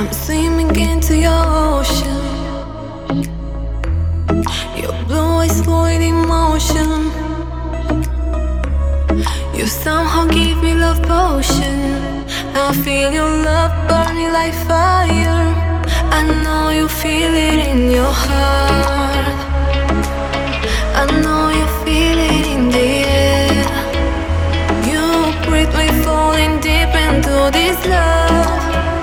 I'm swimming into your ocean. Your blue eyes void emotion. You somehow give me love potion. I feel your love burning like fire. I know you feel it in your heart. I know you feel it in the air. You breathe me falling deep into this love.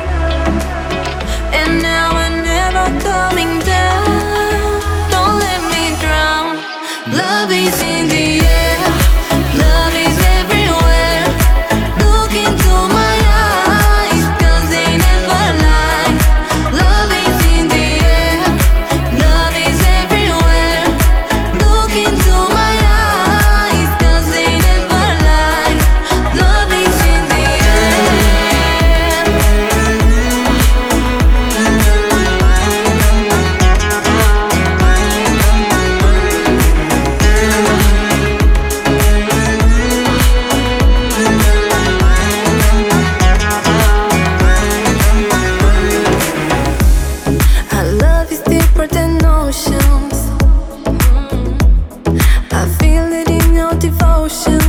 And now I'm never coming down. Don't let me drown. Love is in the air. Love is everywhere. Look into my eyes, 'cause they never lie. Love is in the air. Love is everywhere. Look into my eyes, 'cause they never lie. Love is in the air. Our love is deeper than oceans. I feel it in your devotion.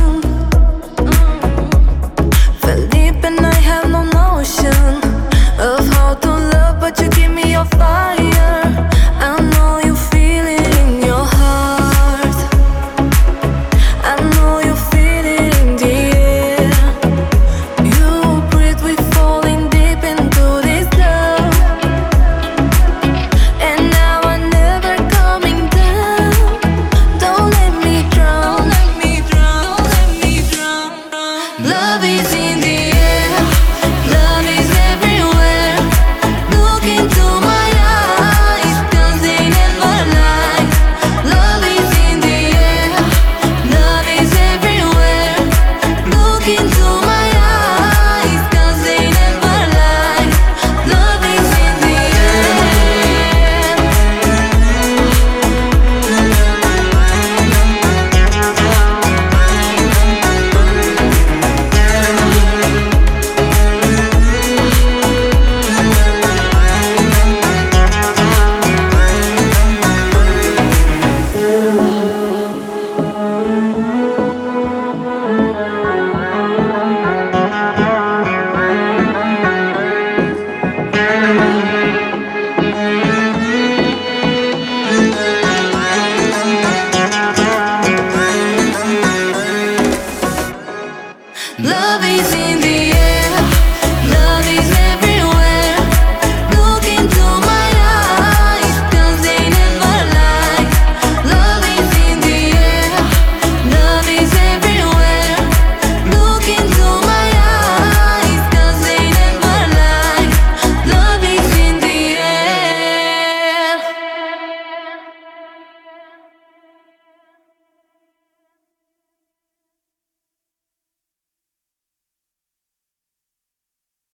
Fell deep and I have no notion of how to love, but you give me your fire. I know you feel it in your heart. I know you feel it in the air. You breathe, we falling deep into this love. And now I'm never coming down. Don't let me drown. Let me drown. Let me drown. Love is in the air. Love is everywhere. Look into my eyes, 'cause they never lie. Love is in the air. Love is everywhere. Look into my eyes, 'cause they never lie. Love is in the air. Love is in the air.